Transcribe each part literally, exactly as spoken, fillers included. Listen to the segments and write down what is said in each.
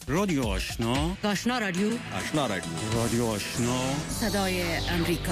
رادیو آشنا، آشنا رادیو، آشنا رادیو، رادیو آشنا، صدای امریکا.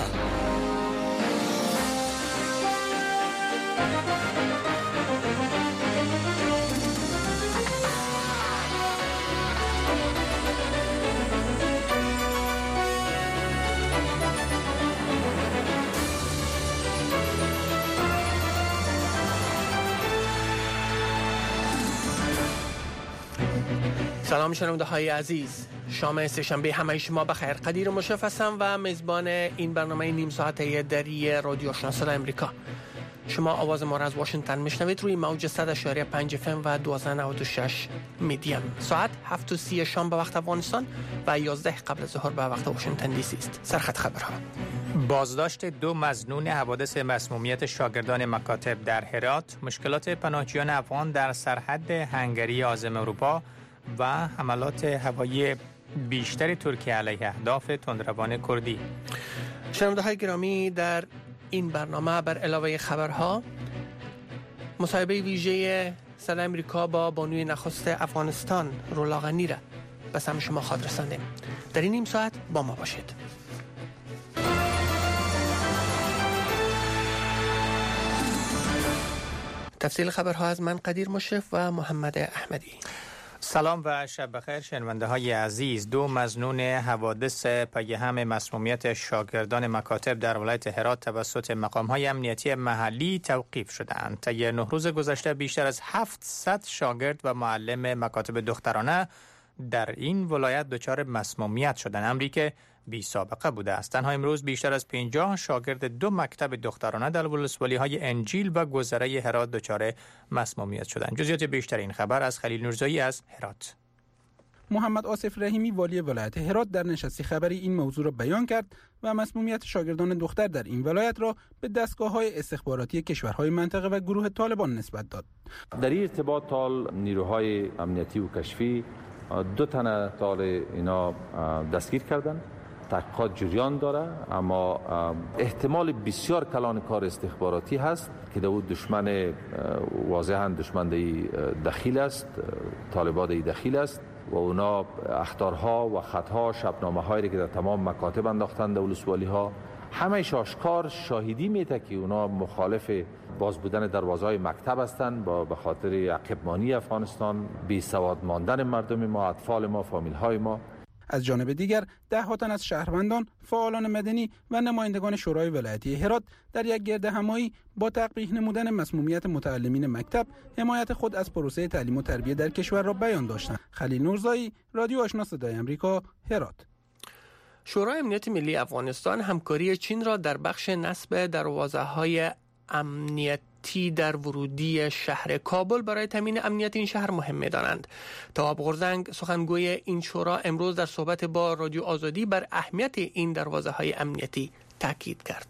سلام شنونده های عزیز، شام سه‌شنبه همه شما بخیر. قدیر مشرف هستم و میزبان این برنامه نیم ساعته دری رادیو آشنا صدای امریکا. شما آواز ما را از واشنگتن میشنوید روی موج صد و پنج اف ام و دوازده نود و شش میدیم. ساعت هفت و سی شام به وقت افغانستان و یازده قبل ظهر به وقت واشنگتن دی سی است. سرخط خبرها: بازداشت دو مظنون حوادث مسمومیت شاگردان مکاتب در هرات، مشکلات پناهجویان افغان در سرحد هنگری عازم اروپا و حملات هوایی بیشتر ترکیه علیه اهداف تندروان کردی. شنونده های گرامی، در این برنامه بر علاوه خبرها مصاحبه ویژه صدای امریکا با بانوی نخست افغانستان رولا غنی را به سمع شما خواهد رساندیم. در این نیم ساعت با ما باشید. تفصیل خبرها از من قدیر مشرف و محمد احمدی. سلام و شب بخیر شنونده های عزیز. دو مظنون حوادث پی هم مسمومیت شاگردان مکاتب در ولایت هرات توسط مقام های امنیتی محلی توقیف شدند. طی نه روز گذشته بیشتر از هفتصد شاگرد و معلم مکاتب دخترانه در این ولایت دچار مسمومیت شدند، امری که بی سابقه بوده است. تنها امروز بیشتر از پنجاه شاگرد دو مکتب دخترانه در ولسوالی های انجیل و گذره هرات دچار مسمومیت شدند. جزئیات بیشتر این خبر از خلیل نورزایی از هرات. محمد آصف رحیمی والی ولایت هرات در نشست خبری این موضوع را بیان کرد و مسمومیت شاگردان دختر در این ولایت را به دستگاه‌های استخباراتی کشورهای منطقه و گروه طالبان نسبت داد. در این ارتباط تال نیروهای امنیتی و کشفی دو تن تال اینا دستگیر کردند. تحقیقات جریان داره، اما احتمال بسیار کلان کار استخباراتی هست که داود دشمن واضحاً دشمن دی دخیل است، طالبان دی دخیل است و اونا اخطارها و خطها شبنامه هایی که در تمام مکاتب انداختند در ولسوالی ها همه آشکار شاهدی میده که اونا مخالف باز بودن دروازه های مکتب هستند، با به خاطر عقبمانی افغانستان، بی سواد ماندن مردم ما، اطفال ما، فامیل های ما. از جانب دیگر ده ها تن از شهروندان، فعالان مدنی و نمایندگان شورای ولایتی هرات در یک گرد همایی با تقبیح نمودن مسمومیت متعلمین مکتب حمایت خود از پروسه تعلیم و تربیت در کشور را بیان داشتند. خلیل نورزایی، رادیو آشنا صدای امریکا، هرات. شورای امنیت ملی افغانستان همکاری چین را در بخش نصب دروازه‌های امنیتی در ورودی شهر کابل برای تامین امنیت این شهر مهم می‌دانند. تواب غرزنگ، سخنگوی این شورا، امروز در صحبت با رادیو آزادی بر اهمیت این دروازه‌های امنیتی تاکید کرد.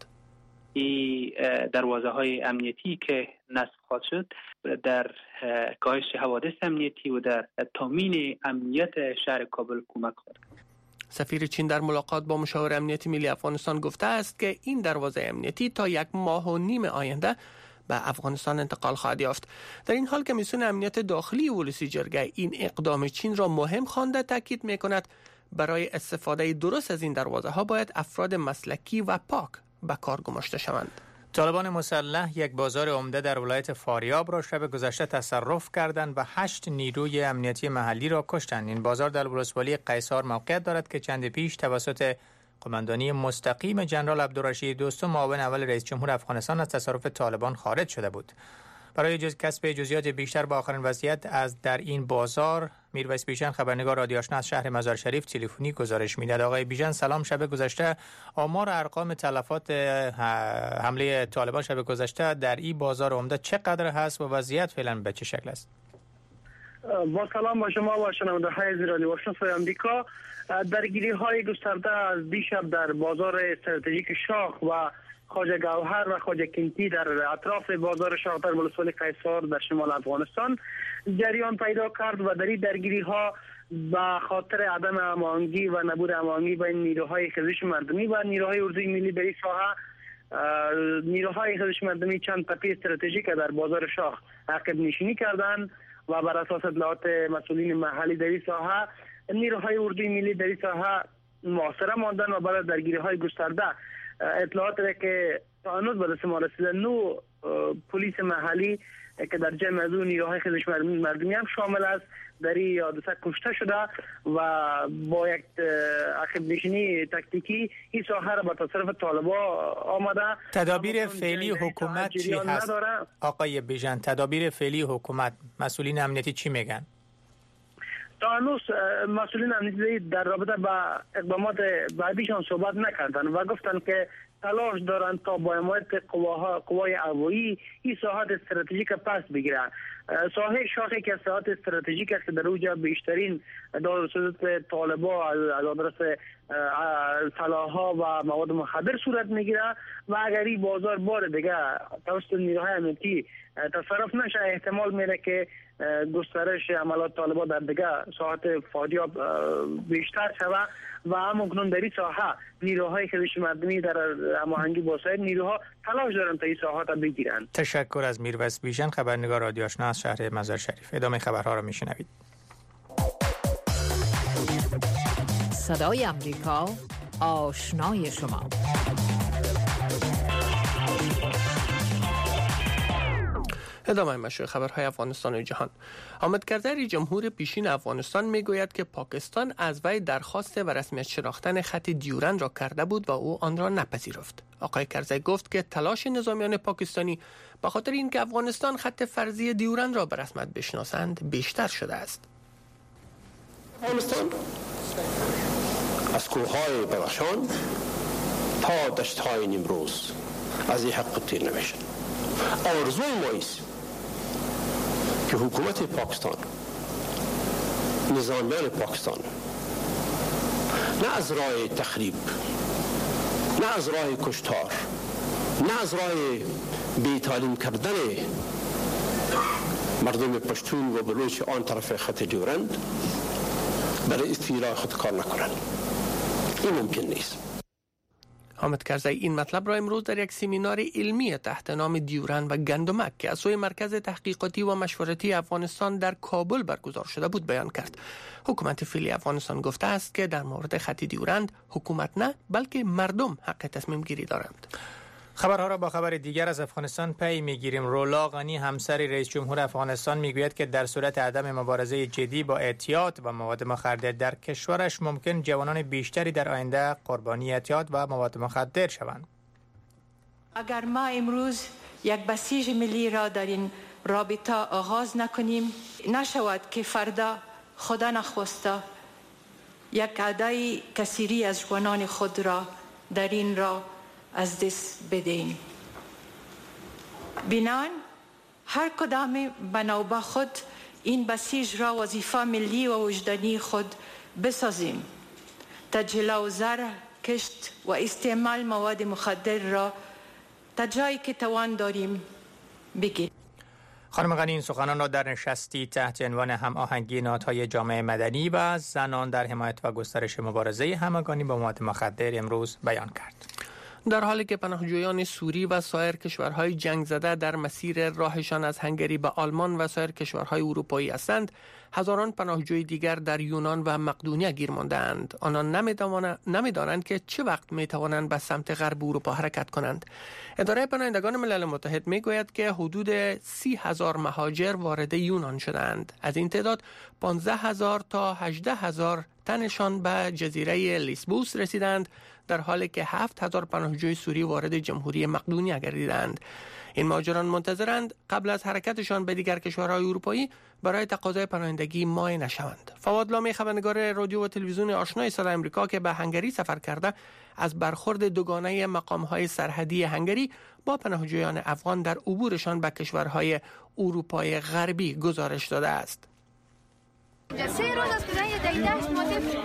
این دروازه‌های امنیتی که نصب خواهد شد در کاهش حوادث امنیتی و در تامین امنیت شهر کابل کمک خواهد کرد. سفیر چین در ملاقات با مشاور امنیتی ملی افغانستان گفته است که این دروازه امنیتی تا یک ماه و نیم آینده به افغانستان انتقال خواهد یافت. در این حال کمیسیون امنیت داخلی ولسی جرگه این اقدام چین را مهم خوانده تاکید می‌کند برای استفاده درست از این دروازه ها باید افراد مسلکی و پاک به کار گماشته شوند. طالبان مسلح یک بازار عمده در ولایت فاریاب را شب گذشته تصرف کردند و هشت نیروی امنیتی محلی را کشتند. این بازار در ولسوالی قیصار موقعیت دارد که چند پیش توسط قماندانی مستقیم جنرال عبدالرشید دوستم، معاون اول رئیس جمهور افغانستان، از تصرف طالبان خارج شده بود. برای جز کسب جزئیات بیشتر با آخرین وضعیت از در این بازار، میرویس بیژن، خبرنگار رادیو آشنا از شهر مزار شریف، تلفنی گزارش میداد. آقای بیژن سلام. شب گذشته آمار ارقام تلفات حمله طالبان شب گذشته در این بازار عمده چقدر هست و وضعیت فعلا به چه شکل است؟ با سلام با شما و شنونده های رادیو آشنا صدای آمریکا. درگیری های گسترده از دیشب در بازار استراتژیک شاخ و خواجه گوهر و خواجه کنتی در اطراف بازار شاخ در ولسوالی قیصار در شمال افغانستان جریان پیدا کرد و در این درگیری ها به خاطر عدم هماهنگی و نبود هماهنگی بین نیروهای خیزش مردمی و نیروهای اردوی ملی در این ساحه، نیروهای خیزش مردمی چند تپه استراتژیک در بازار شاخ عقب نشینی کردند و بر اساس اطلاعات مسئولین محلی در این ساحه نیروهای اردوی ملی در این ساحه محاصره ماندن و برای درگیری های گسترده. اطلاعات را که تا هنوز به دست ما رسیده، نو پلیس محلی که در جمع از اون نیروهای خیزش مردمی هم شامل است در این حادثه کشته شده و با یک عقب نشینی تاکتیکی این ساحه را به تصرف طالبا آمده. تدابیر فعلی حکومت چی هست آقای بیژن؟ تدابیر فعلی حکومت، مسئولین امنیتی چی میگن؟ تا هنوز مسئولین امنیتی در رابطه با اقدامات بعدیشان صحبت نکردند و گفتند که تلاش دارند تا با حمایت قواها قوای هوایی این ساحات استراتژیک پس بگیرند. ساحه شاخی که ساحات استراتژیک است در اوجا بیشترین دارالرسوزات طالبا از آدرس سلاح‌ها و مواد مخدر صورت میگیره و اگر این بازار بار دیگه توسط نیروهای امنیتی تصرف نشه، احتمال میره که گسترش عملات طالبا در دیگه ساحات فاجعه بیشتر شود و همکنون در این ساحه نیروهای خیزش مردمی در هماهنگی با سایر نیروها تلاش دارند تا این ساحات را بگیرند. تشکر از میرویس بیژن، خبرنگار رادیو آشنا از شهر مزار شریف. ادامه خبرها را میشنوید. صدای امریکا، آشنای شما. ادامه مشروع خبرهای افغانستان و جهان. حامد کرزی جمهور پیشین افغانستان میگوید که پاکستان از وی درخواست و رسمیت شناختن خط دیورند را کرده بود و او آن را نپذیرفت. آقای کرزی گفت که تلاش نظامیان پاکستانی به خاطر اینکه افغانستان خط فرضی دیورند را به رسمیت بشناسند بیشتر شده است. افغانستان از کوههای بدخشان تا دشت‌های نیمروز از این حق تیر نمیشه. آرزوی ما است که حکومت پاکستان، نظامیان پاکستان نه از راه تخریب، نه از راه کشتار، نه از راه بی‌تعلیم کردن مردم پشتون و بلوچ آن طرف خط دیورند برای استیلای خود کار نکنند. این ممکن نیست. حامد کرزی این مطلب را امروز در یک سمینار علمی تحت نام دیورند و گندمک که از سوی مرکز تحقیقاتی و مشورتی افغانستان در کابل برگزار شده بود بیان کرد. حکومت فعلی افغانستان گفته است که در مورد خط دیورند حکومت نه بلکه مردم حق تصمیم گیری دارند. خبرها را با خبر دیگر از افغانستان پی میگیریم. رولا غنی همسر رئیس جمهور افغانستان میگوید که در صورت عدم مبارزه جدی با اعتیاد و مواد مخدر در کشورش ممکن جوانان بیشتری در آینده قربانی اعتیاد و مواد مخدر شوند. اگر ما امروز یک بسیج ملی را در این رابطه آغاز نکنیم، نشود که فردا خدا نخواسته یک عدد کثیری از جوانان خود را در این را از دست بدهیم. بنان هر کدام به نوبه خود این بسیج را وظیفه ملی و وجدانی خود بسازیم تا جلو زر، کشت و استعمال مواد مخدر را تا جایی که توان داریم بگیریم. خانم غنی این سخنان را در نشستی تحت عنوان هماهنگی نهادهای جامعه مدنی و زنان در حمایت و گسترش مبارزه همگانی با مواد مخدر امروز بیان کرد. در حالی که پناهجویان سوری و سایر کشورهای جنگ زده در مسیر راهشان از هنگری به آلمان و سایر کشورهای اروپایی هستند، هزاران پناهجوی دیگر در یونان و مقدونیه گیر مانده‌اند. آنان نمی‌دانند که چه وقت می‌توانند به سمت غرب اروپا حرکت کنند. اداره پناهندگان ملل متحد می‌گوید که حدود سی هزار مهاجر وارد یونان شدند. از این تعداد پانزده هزار تا هجده هزار تنشان به جزیره لیسبوس رسیدند، در حالی که هفت هزار پناهجوی سوری وارد جمهوری مقدونیه گردیدند. این مهاجران منتظرند قبل از حرکتشان به دیگر کشورهای اروپایی برای تقاضای پناهندگی مایع نشوند. فواد لامی، خبرنگار رادیو و تلویزیون آشنای صدای آمریکا که به هنگری سفر کرده، از برخورد دوگانه مقام‌های سرحدی هنگری با پناهجویان افغان در عبورشان به کشورهای اروپای غربی گزارش داده است. سه روز است که یه دیدهش ما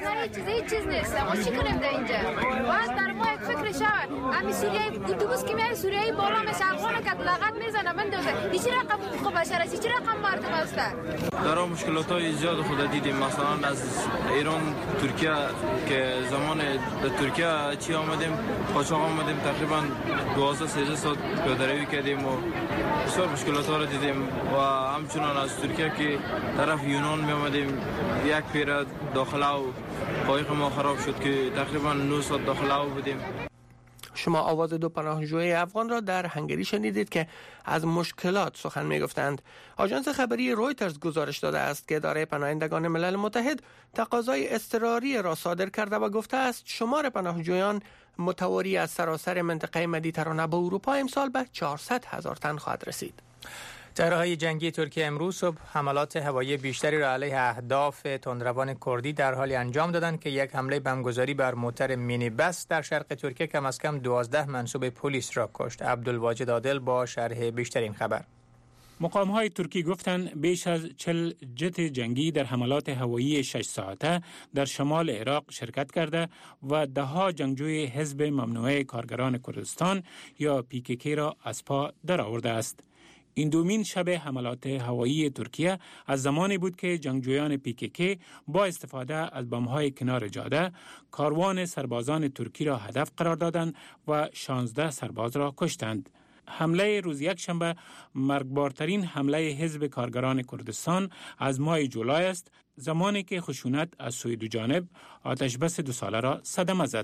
اصلا هیچ چیزی هیچ چیز نیست. ما چی کنیم در اینجا؟ باید در ما یک فکر شود. همین سوریه اتوبوس که میای سوریه بالا میشه افغان که لغت میزنه من دوزه. هیچ رقم حقوق بشر است، هیچ رقم مردم است. در مشکلات های زیاد خود دیدیم، مثلا از ایران ترکیه که زمان در ترکیه چی آمدیم قاچاق آمدیم تقریبا دوازده سیزده ساعت پیاده‌روی کردیم و بسیار مشکلات ها را دیدیم و همچنان از ترکیه که طرف یونان می آمدیم یک پیر داخله و قایق ما خراب شد که تقریبا نه ساعت داخله بودیم. شما آواز دو پناهجوی افغان را در هنگری شنیدید که از مشکلات سخن می گفتند. آژانس خبری رویترز گزارش داده است که اداره پناهندگان ملل متحد تقاضای اضطراری را صادر کرده و گفته است شمار پناهجویان متواری از سراسر منطقه مدیترانه به اروپا امسال به چهارصد هزار تن خواهد رسید. طیاره‌های جنگی ترکیه امروز صبح حملات هوایی بیشتری را علیه اهداف تندروان کردی در حالی انجام دادند که یک حمله بمبگذاری بر موتر مینی بس در شرق ترکیه کم از کم دوازده منصوب پلیس را کشت. عبدالواجد عادل با شرح بیشتر این خبر. مقام‌های ترکی گفتند بیش از چهل جت جنگی در حملات هوایی شش ساعته در شمال عراق شرکت کرده و ده ها جنگجوی حزب ممنوعه کارگران کردستان یا پی کی کی را از پا درآورده است. این دومین شب حملات هوایی ترکیه از زمانی بود که جنگجویان پی کی کی با استفاده از بمب‌های کنار جاده کاروان سربازان ترکی را هدف قرار دادند و شانزده سرباز را کشتند. حمله روز یکشنبه مرگبارترین حمله حزب کارگران کردستان از ماه جولای است، زمانی که خشونت از سوی دو جانب آتش بس دو ساله را صدمه زد.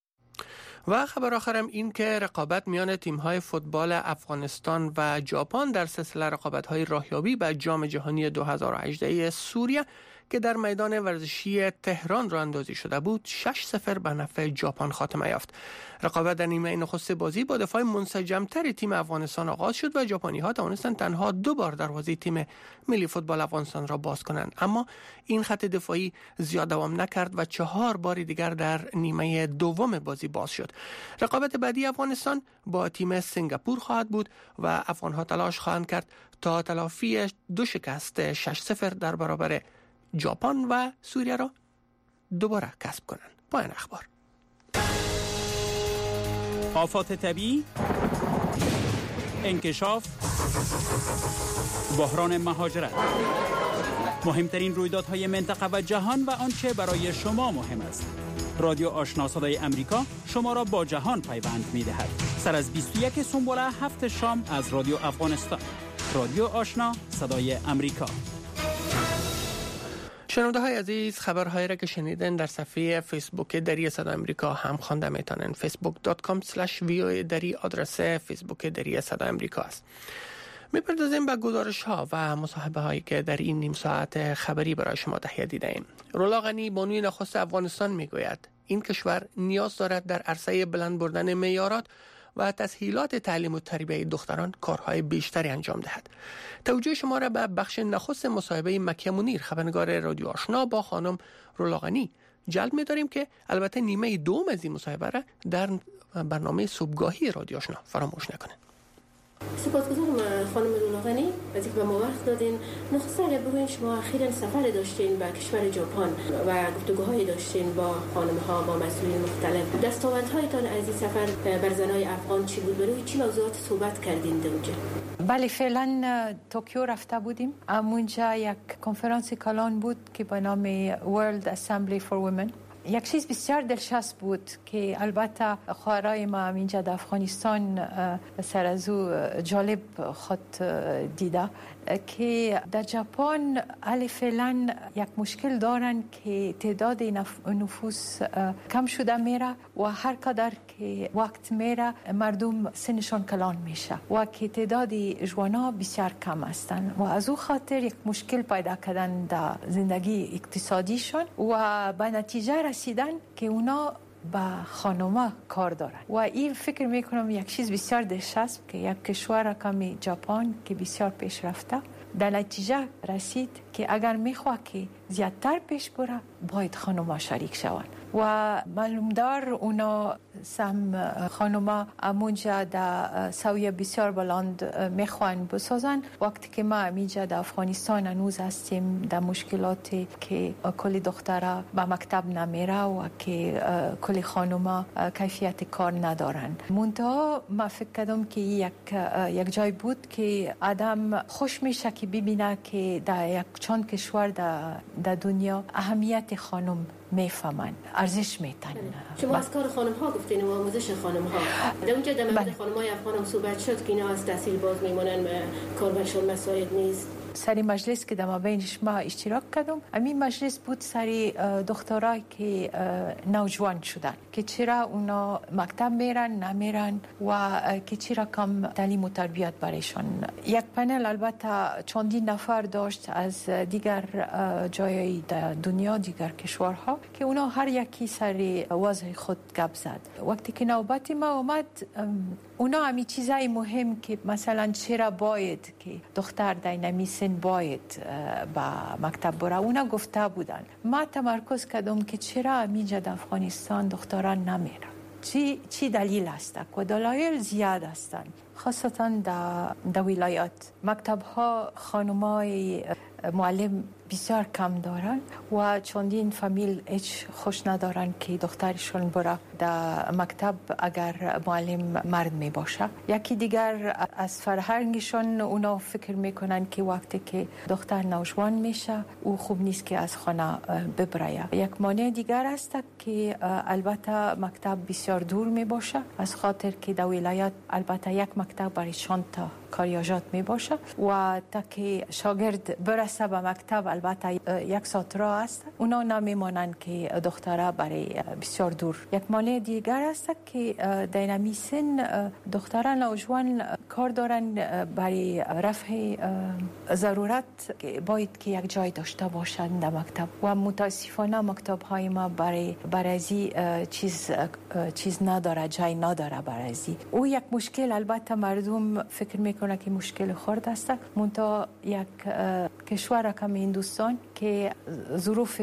و خبر آخرم این که رقابت میان تیم‌های فوتبال افغانستان و ژاپن در سلسله رقابت‌های راهیابی به جام جهانی دو هزار و هجده سوریه که در میدان ورزشی تهران راه اندازی شده بود شش صفر به نفع ژاپن خاتمه یافت. رقابت در نیمه نخست بازی با دفاع منسجم‌تر تیم افغانستان آغاز شد و ژاپنی‌ها توانستند تنها دو بار دروازه تیم ملی فوتبال افغانستان را باز کنند، اما این خط دفاعی زیاد دوام نکرد و چهار بار دیگر در نیمه دوم بازی باز شد. رقابت بعدی افغانستان با تیم سنگاپور خواهد بود و افغان‌ها تلاش خواهند کرد تا تلافی دو شکست شش صفر در برابر ژاپن و سوریه را دوباره کسب کنند. پایان اخبار. آفات طبیعی، انکشاف، بحران مهاجرت، مهمترین رویدادهای منطقه و جهان و آنچه برای شما مهم است. رادیو آشنا صدای امریکا شما را با جهان پیوند می‌دهد. سر از بیست و یک سنبوله هفت شام از رادیو افغانستان. رادیو آشنا صدای امریکا. شنونده های عزیز، خبرهایی را که شنیدن در صفحه فیسبوک دری صدای امریکا هم خوانده میتونن. فیسبوک دات کام اسلش وی او دری آدرس فیسبوک دری صدای امریکا است. میپردازیم به گزارش ها و مصاحبه هایی که در این نیم ساعت خبری برای شما تهیه دیده ایم. رولا غنی بانوی نخست افغانستان میگوید این کشور نیاز دارد در عرصه بلند بردن معیارات و تسهیلات تعلیم و تربیت دختران کارهای بیشتری انجام دهد. توجه شما را به بخش نخست مصاحبه مکیه منیر، خبرنگار رادیو آشنا با خانم رولا غنی جلب می‌داریم که البته نیمه دوم از این مصاحبه را در برنامه صبحگاهی رادیو آشنا فراموش نکنید. سپاسگزارم خانم رولا غنی از اینکه به ما وقت دادین. نخست اگر بگوین شما اخیراً سفر داشتین به کشور ژاپن و گفتگوهایی داشتین با خانم‌ها، با مسئولین مختلف. دستاوردهایتان از این سفر بر زنای افغان چی بود؟ برای چی موضوعات صحبت کردین در اونجا؟ بله، فعلا توکیو رفته بودیم. اونجا یک کنفرانس کلان بود که به نام World Assembly for Women. یک چیز بسیار دلچسب بود که البته خواهرای ما اینجا در افغانستان سر از او جالب خود دیده که در ژاپن علی فعلا یک مشکل دارن که تعداد نفوس کم شده میره و هر قدر که وقت میره مردم سنشان کلان میشه و که تعداد جوانا بسیار کم هستن و از او خاطر یک مشکل پیدا کردن در زندگی اقتصادیشان و به نتیجه رسیدن که اونا با خانوما کار دارن و این فکر میکنم یک چیز بسیار دلچسب که یک کشور کمی ژاپن که بسیار پیش رفته در نتیجه رسید که اگر میخواه که زیادتر پیش بره باید خانوما شریک شوند و معلوم دار اونا سهم خانوما امونجا در سویه بسیار بلند میخوان بسازن. وقتی که ما امیجا در افغانستان هنوز هستیم در مشکلاتی که کلی دخترها به مکتب نمیره و که کلی خانوما کیفیت کار ندارن. منتها ما فکر کردم که یک یک جای بود که آدم خوش میشه که ببینه که در یک چند کشور در, در دنیا اهمیت خانم میفهمن، ارزش میتن. شما از کار خانم ها گفتین و آموزش خانم ها در اونجا در مورد خانم های افغان هم صحبت شد که اینا از تحصیل باز میمونن، کاربرشون مساعد نیست. سری مجلس که در مابینش ما اشتراک کردم، همین مجلس بود سری دخترای که نوجوان شدن که چرا اونا مکتب میرن نمیرن و که چرا کم تعلیم و تربیت برایشان. یک پنل البته چندین نفر داشت از دیگر جای دنیا، دیگر کشورها که اونا هر یکی سری وضع خود گپ زد. وقتی که نوبت ما اومد، اونا همی چیزای مهم که مثلا چرا باید که دختر در نمیسن باید با مکتب بره، اونا گفته بودن. ما تمرکز کردم که چرا همینجا در افغانستان دختران نمیرن، چی چی دلیل است؟ و دلایل زیاد هستند، خاصتا در در ولایات مکتب ها خانمای معلم بسیار کم دارن و چندین فامیل هیچ خوش ندارن که دخترشون بره در مکتب اگر معلم مرد می باشه. یکی دیگر از فرهنگشون اونا فکر میکنن که وقتی که دختر نوجوان میشه او خوب نیست که از خانه ببره. یک مانع دیگر است که البته مکتب بسیار دور می باشه، از خاطر که در ولایت البته یک مکتب برای چند تا کاریاجات می باشه و تا که شاگرد برسه به مکتب البته یک ساعت راه است، اونا نمیمونن که دختره برای بسیار دور. یک مانع دیگر است که در نمی سن دختران نوجوان کار دارن برای رفع ضرورت که باید که یک جای داشته باشند در مکتب و متاسفانه مکتب های ما برای برای چیز چیز نداره، جای نداره برای او. یک مشکل البته مردم فکر میکنه که مشکل خرد است، منتها یک کشور کم هندوستان که ظروف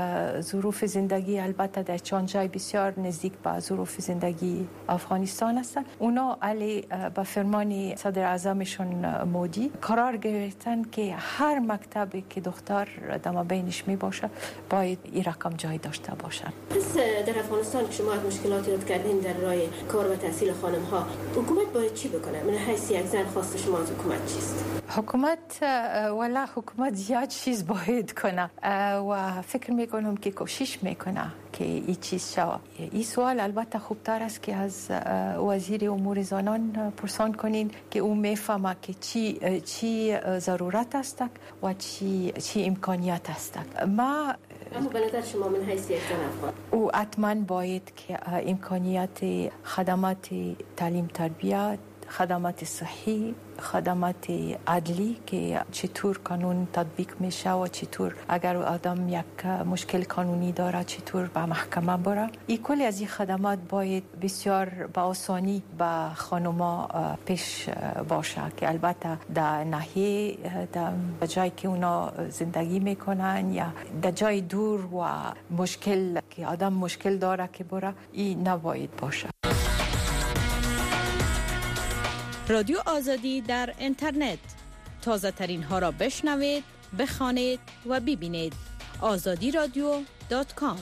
ظروف زندگی البته در چند جای بسیار نزدیک به ظروف زندگی افغانستان هستند، اونا علی به فرمان صدر اعظمشون مودی قرار گرفتن که هر مکتبی که دختر در مابینش می باشه باید این رقم جای داشته باشن. پس در افغانستان که شما از مشکلاتی یاد کردین در راه کار و تحصیل خانم ها، حکومت باید چی بکنه؟ من حیث یک زن خواست شما از حکومت چیست؟ حکومت ولی حکومت زیاد چیز باید کنه و فکر میکنم که کوشش میکنه که این چیز شود. این سوال البته خوبتر است که از وزیر امور زنان پرسان کنین که او میفهمه که چی چی ضرورت است و چی چی امکانیت است. ما اما به نظر شما من حیث یک زن افغان او حتما باید که امکانیت خدمات تعلیم تربیت، خدمات صحی، خدمات عدلی که چطور قانون تطبیق میشه و چطور اگر آدم یک مشکل قانونی داره چطور به محکمه بره، این کلی از این خدمات باید بسیار با آسانی به خانوما پیش باشه که البته در ناحیه در جایی که اونا زندگی میکنن یا در جای دور و مشکل که آدم مشکل داره که بره، این نباید باشه. رادیو آزادی در اینترنت، تازه ترین ها را بشنوید، بخوانید و ببینید. آزادی رادیو دات کام.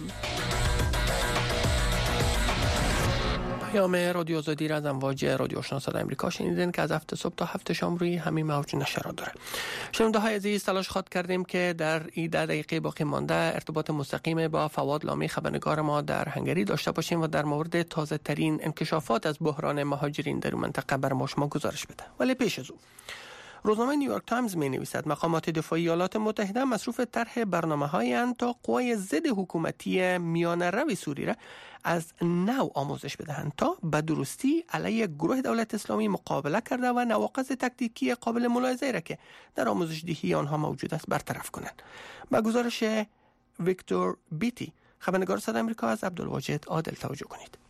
پیام رادیو آزادی را از امواج رادیو آشنا صدای امریکا شنیدین که از هفت صبح تا هفت شام روی همین موج نشر داره. شنونده های عزیز، تلاش خواد کردیم که در این ده دقیقه باقی مانده ارتباط مستقیم با فواد لامی خبرنگار ما در هنگری داشته باشیم و در مورد تازه ترین انکشافات از بحران مهاجرین در منطقه بر ما شما گزارش بده. ولی پیش از او روزنامه نیویورک تایمز می نویسد مقامات دفاعی ایالات متحده مصروف طرح برنامه‌های اند تا قوای ضد حکومتی میانه روی سوریه را از نو آموزش بدهند تا به درستی علیه گروه دولت اسلامی مقابله کرده و نواقص تکتیکی قابل ملاحظه‌ای را که در آموزش دهی آنها موجود است برطرف کنند. با گزارش ویکتور بیتی، خبرنگار صدای آمریکا، از عبدالواجد عادل توجه کنید.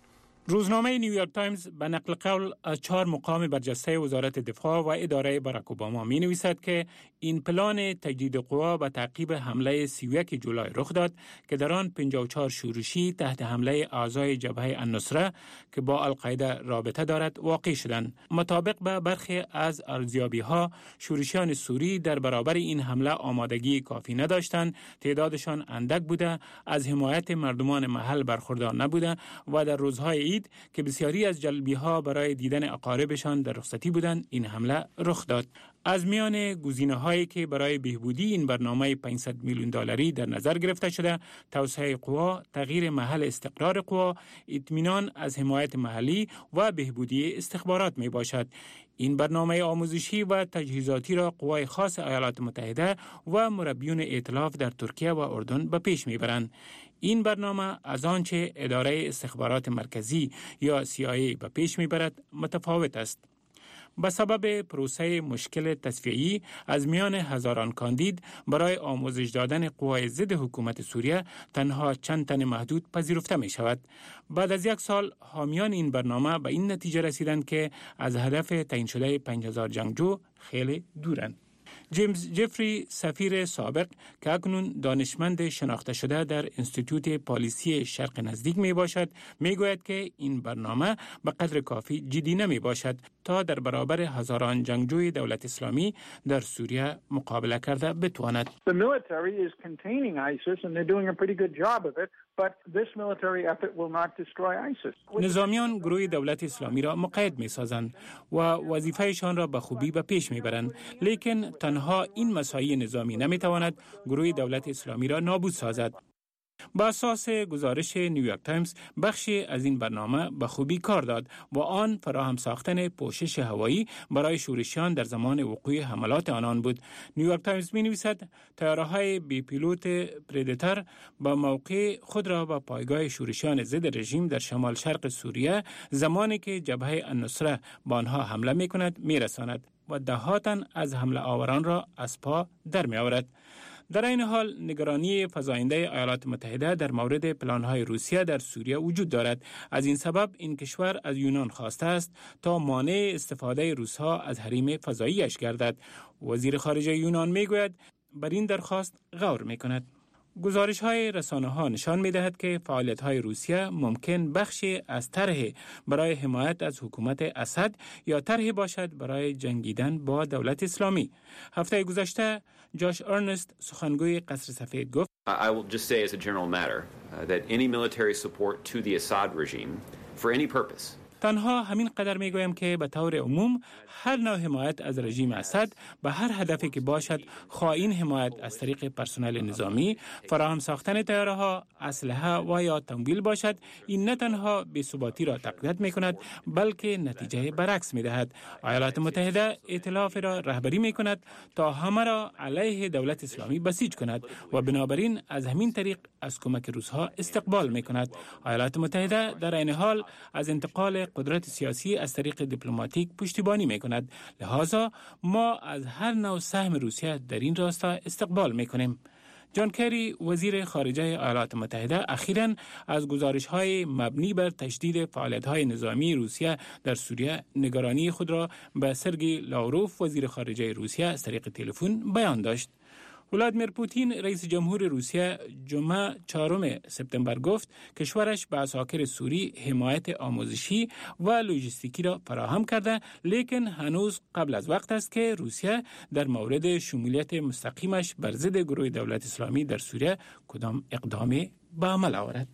روزنامه نیویورک تایمز به نقل قول از چهار مقام برجسته وزارت دفاع و اداره باراک اوباما می نویسد که این پلان تجدید قوا به تعقیب حمله سی و یک جولای رخ داد که در آن پنجاه و چهار شورشی تحت حمله اعضای جبهه النصره که با القاعده رابطه دارد واقع شدند. مطابق به برخی از ارزیابی‌ها شورشیان سوری در برابر این حمله آمادگی کافی نداشتند، تعدادشان اندک بوده، از حمایت مردمان محل برخوردار نبوده و در روزهای عید که بسیاری از جلبی‌ها برای دیدن اقاربشان در رخصتی بودند این حمله رخ داد. از میان گزینه‌هایی که برای بهبودی این برنامه پانصد میلیون دلاری در نظر گرفته شده، توسعه قوا، تغییر محل استقرار قوا، اطمینان از حمایت محلی و بهبودی استخبارات می باشد. این برنامه آموزشی و تجهیزاتی را قوای خاص ایالات متحده و مربیون ائتلاف در ترکیه و اردن به پیش میبرند. این برنامه از آنچه اداره استخبارات مرکزی یا سی آی ای به پیش میبرد متفاوت است. به سبب پروسه مشکل تصفیه‌ای از میان هزاران کاندید برای آموزش دادن قوای ضد حکومت سوریه تنها چند تن محدود پذیرفته می شود. بعد از یک سال حامیان این برنامه به این نتیجه رسیدند که از هدف تعیین شده پنج هزار جنگجو خیلی دورند. جیمز جفری، سفیر سابق که اکنون دانشمند شناخته شده در انستیتوت پالیسی شرق نزدیک می باشد، می گوید که این برنامه به قدر کافی جدی نمی باشد تا در برابر هزاران جنگجوی دولت اسلامی در سوریه مقابله کرده بتواند. The military is containing ISIS and they're doing a pretty good job of it, but this military effort will not destroy ISIS. نظامیان گروه دولت اسلامی را مقید می سازند و وظیفهشان را به خوبی به پیش می برند، لیکن تنها این مساعی نظامی نمی تواند گروه دولت اسلامی را نابود سازد. با اساس گزارش نیویورک تایمز، بخشی از این برنامه به خوبی کار داد و آن فراهم ساختن پوشش هوایی برای شورشیان در زمان وقوع حملات آنان بود. نیویورک تایمز می نویسد طیاره‌های بی پیلوت پردیتر با موقع خود را به پایگاه شورشیان ضد رژیم در شمال شرق سوریه زمانی که جبهه النصره با آنها حمله می کند می رساند و دهاتن از حمله آوران را از پا در می آورد. در این حال نگرانی فزاینده ایالات متحده در مورد پلان‌های روسیه در سوریه وجود دارد. از این سبب این کشور از یونان خواسته است تا مانع استفاده روس‌ها از حریم فضاییش گردد. وزیر خارجه یونان میگوید بر این درخواست غور میکند. گزارش‌های رسانه‌ها نشان می‌دهد که فعالیت‌های روسیه ممکن بخشی از طرح برای حمایت از حکومت اسد یا طرحی باشد برای جنگیدن با دولت اسلامی. هفته گذشته جاش ارنست، سخنگوی قصر سفید، گفت I will just say as a general matter uh, that any military support to the Assad regime for any purpose تنها همین قدر میگویم که به طور عموم هر نوع حمایت از رژیم اسد به هر هدفی که باشد، خواه این حمایت از طریق پرسنل نظامی، فراهم ساختن طیاره‌ها، اسلحه و یا تمویل باشد، این نه تنها بی‌ثباتی را تقویت میکند بلکه نتیجه برعکس میدهد. ایالات متحده ائتلاف را رهبری میکند تا همه را علیه دولت اسلامی بسیج کند و بنابراین از همین طریق از کمک روس‌ها استقبال میکند. ایالات متحده در این حال از انتقال قدرت سیاسی از طریق دیپلماتیک پشتیبانی میکند. لذا ما از هر نوع سهم روسیه در این راستا استقبال میکنیم. جان کری، وزیر خارجه ایالات متحده، اخیراً از گزارش‌های مبنی بر تشدید فعالیت‌های نظامی روسیه در سوریه نگرانی خود را به سرگئی لاوروف، وزیر خارجه روسیه، از طریق تلفن بیان داشت. ولادیمیر پوتین، رئیس جمهور روسیه، جمعه چهارم سپتامبر گفت کشورش به عساکر سوری حمایت آموزشی و لوجستیکی را فراهم کرده، لیکن هنوز قبل از وقت است که روسیه در مورد شمولیت مستقیمش بر ضد گروه دولت اسلامی در سوریه کدام اقدامی به عمل آورد.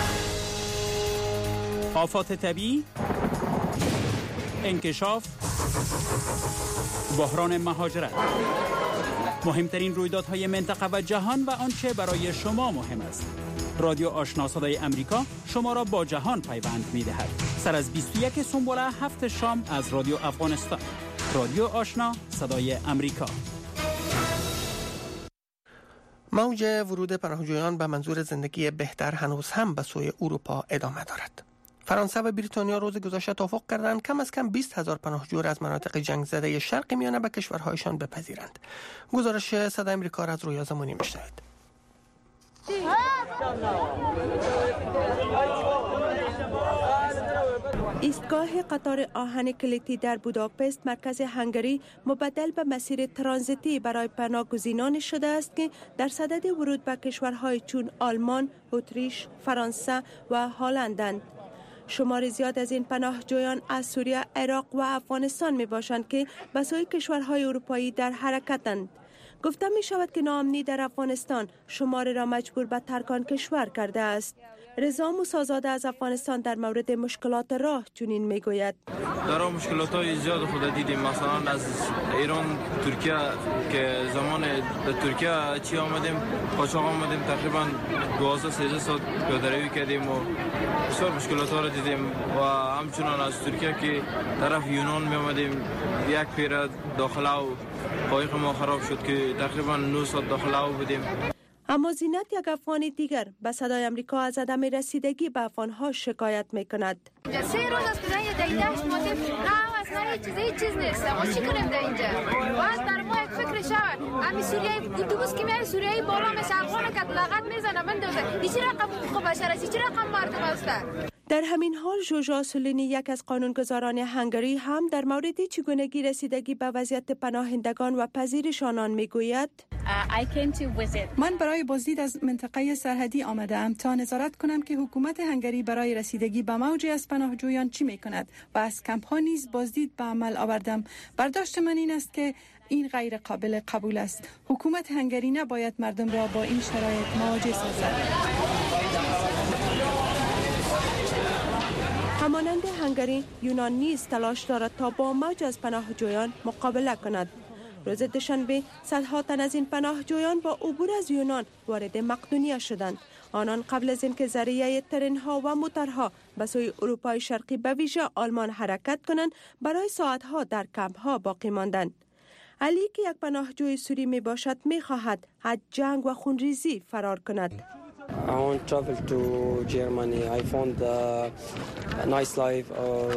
آفات طبیعی، انکشاف، بحران مهاجرت، مهمترین رویدادهای منطقه و جهان و آنچه برای شما مهم است. رادیو آشنا صدای امریکا شما را با جهان پیوند می‌دهد. سر از بیست و یک سنبوله هفت شام از رادیو افغانستان. رادیو آشنا صدای امریکا. موج ورود پناهجویان به منظور زندگی بهتر هنوز هم به سوی اروپا ادامه دارد. فرانسه و بریتانیا روز گذشته توافق کردند کم از کم بیست هزار پناهجو را از مناطق جنگ زده شرق میانه به کشورهایشان بپذیرند. گزارش صدای امریکا را از رویا زمانی میشنوید. ایستگاه قطار آهن کلیتی در بوداپست مرکز هنگری مبدل به مسیر ترانزیتی برای پناهگزینان شده است که در صدد ورود به کشورهای چون آلمان، اتریش، فرانسه و هلندند. شمار زیاد از این پناهجویان از سوریه، عراق و افغانستان می باشند که به سوی کشورهای اروپایی در حرکتند. گفته می شود که ناامنی در افغانستان شمار را مجبور به ترک آن کشور کرده است. رضا موسی‌زاده از افغانستان در مورد مشکلات راه چنین می گوید: در راه مشکلات های زیاد خود دیدیم. مثلا از ایران ترکیه که زمان در ترکیه چی آمدیم قاچاق آمدیم، تقریبا دوازده سیزده ساعت پیاده‌روی کردیم و بسیار مشکلات ها را دیدیم. و همچنان از ترکیه که طرف یونان می آمدیم یک پیر داخله و قایق ما خراب شد که تقریبا نه ساعت داخله بودیم. اما زینت، یک افغان دیگر به صدای امریکا از عدم رسیدگی به افغان‌ها شکایت می‌کند. سه روز است که یه دیدهش مادیم نه اصلا هیچ چیز هیچ چیز نیست. ما چی کنیم در اینجا؟ باز در ما یک فکر شود. امی سوریه اتوبوس که میای سوریه بالا مثل افغان که لغت میزنه من دوزه. هیچ رقم خوب بشر است، هیچ رقم مردم است. در همین حال ژوژا سولینی، یک از قانونگذاران هنگری، هم در مورد چگونگی رسیدگی به وضعیت پناهندگان و پذیرش آنان میگوید: من برای بازدید از منطقه سرحدی آمدم تا نظارت کنم که حکومت هنگری برای رسیدگی به موجی از پناهجویان چی میکند و از کمپ ها نیز بازدید به عمل آوردم. برداشت من این است که این غیر قابل قبول است. حکومت هنگری نباید مردم را با این شرایط مواجه سازد. همانند هنگری، یونان نیز تلاش دارد تا با موج از پناهجویان مقابله کند. روز دوشنبه صدها تن از این پناهجویان با عبور از یونان وارد مقدونیه شدند. آنان قبل از اینکه ذریعه ترن‌ها و موتورها به سوی اروپای شرقی به ویژه آلمان حرکت کنند، برای ساعتها در کمپ‌ها باقی ماندند. علی که یک پناهجوی سوری می باشد، می خواهد از جنگ و خونریزی فرار کند. I want to travel to Germany. I found a nice life.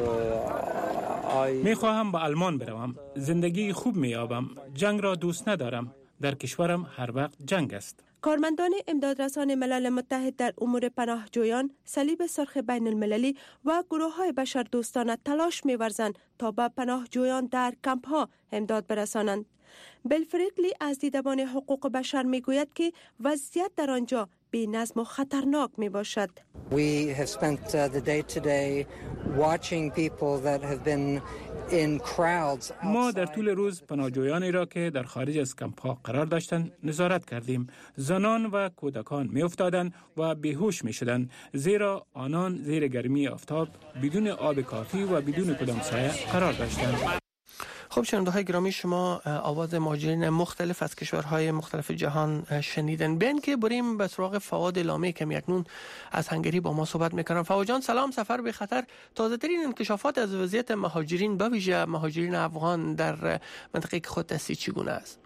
می خواهم به آلمان بروم. زندگی خوب می یابم. جنگ را دوست ندارم. در کشورم هر وقت جنگ است. کارمندان امدادرسان ملل متحد در امور پناهجویان، صلیب سرخ بین المللی و گروه های بشردوستانه تلاش می ورزند تا به پناهجویان در کمپ ها امداد برسانند. بیل فریکلی از دیدبان حقوق بشر می گوید که وضعیت در آنجا بی نظم و خطرناک می باشد. We have spent uh, the day today watching people that have been in crowds. ما در طول روز پناهجویانی را که در خارج از کمپ ها قرار داشتند نظارت کردیم. زنان و کودکان می افتادند و بیهوش می شدند، زیرا آنان زیر گرمی آفتاب بدون آب کافی و بدون کدام سایه قرار داشتند. خب شنونده های گرامی، شما آواز مهاجرین مختلف از کشورهای مختلف جهان شنیدن. بیان که بریم به سراغ فواد لامی که اکنون از هنگری با ما صحبت میکنن. فواد جان سلام، سفر به خطر. تازه ترین انکشافات از وضعیت مهاجرین به ویژه مهاجرین افغان در منطقه که خود هستی چگونه است؟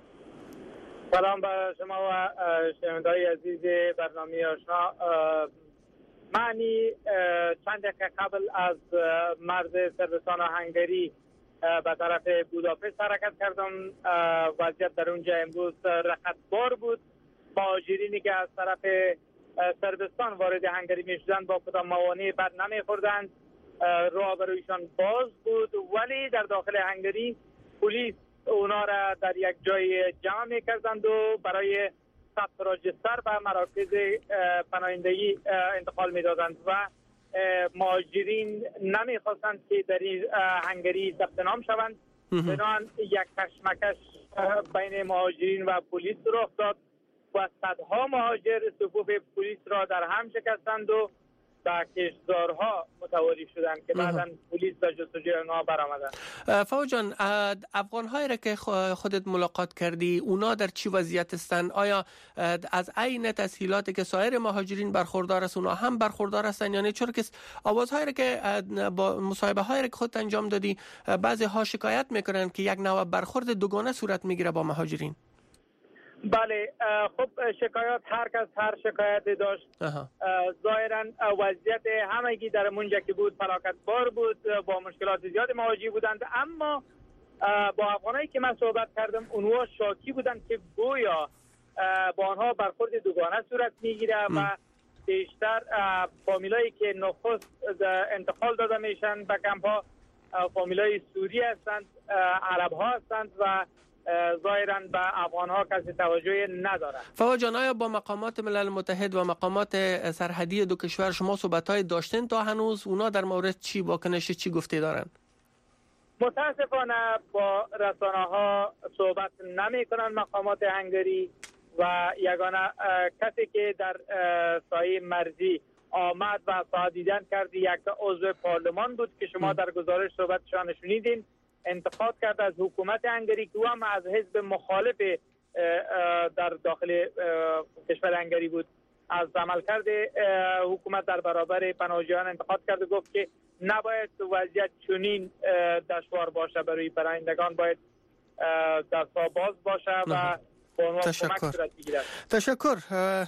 سلام به شما و شنونده های عزیز برنامه آشنا. معنی چند دقیقه قبل از مرز صربستان و هنگری به طرف بوداپست حرکت کردم. وضعیت در اونجا امروز رقتبار بود. مهاجرینی که از طرف صربستان وارد هنگری می شدند با کدام موانع بد نمی خوردند. راه برایشان باز بود، ولی در داخل هنگری پلیس اونا را در یک جای جمع می کردند و برای ثبت راجستر به مراکز پناهندگی انتقال می دادند و مهاجرین نمیخواستند که در این هنگری ثبت نام شوند. بنابراین یک کشمکش بین مهاجرین و پلیس رخ داد و صدها مهاجر صفوف پلیس را در هم شکستند و به کشتزارها متواری شدند که بعداً پلیس به جستجوی آنها برآمدند. فواد جان، افغان‌هایی را که خودت ملاقات کردی اونا در چی وضعیت هستند؟ آیا از عین تسهیلاتی که سایر مهاجرین برخوردار است اونا هم برخوردار هستند یا نه؟ چون که آوازهایی را که با مصاحبه‌هایی را که خودت انجام دادی بعضی ها شکایت میکنند که یک نوع برخورد دوگانه صورت میگیره با مهاجرین. بله، خب شکایات هر کس هر شکایتی داشت. ظاهرا وضعیت همگی در منجا که بود فلاکتبار بود، با مشکلات زیاد مواجه بودند، اما با افغانایی که من صحبت کردم اونها شاکی بودند که گویا با آنها برخورد دوگانه صورت میگیره و بیشتر فامیلایی که نخست انتقال داده میشن به کمپ ها فامیلای سوری هستند، عرب ها هستند و ظاهراً به افغان ها کسی توجه ندارد. فواد جان، آیا با مقامات ملل متحد و مقامات سرحدی دو کشور شما صحبت‌های داشتین تا هنوز؟ اونا در مورد چی واکنش چی گفته دارند؟ متاسفانه با رسانه ها صحبت نمی کنند مقامات هنگری و یگانه کسی که در سایه مرزی آمد و ساعت دیدن کرد یک عضو پارلمان بود که شما در گزارش صحبتشان شنیدین. انتقاد کرد از حکومت هنگری که او هم از حزب مخالف در داخل کشور هنگری بود، از عملکرد حکومت در برابر پناهجویان انتقاد کرد و گفت که نباید وضعیت چنین دشوار باشه، برای پناهندگان باید دست‌ها باز باشه و تشکر. تشکر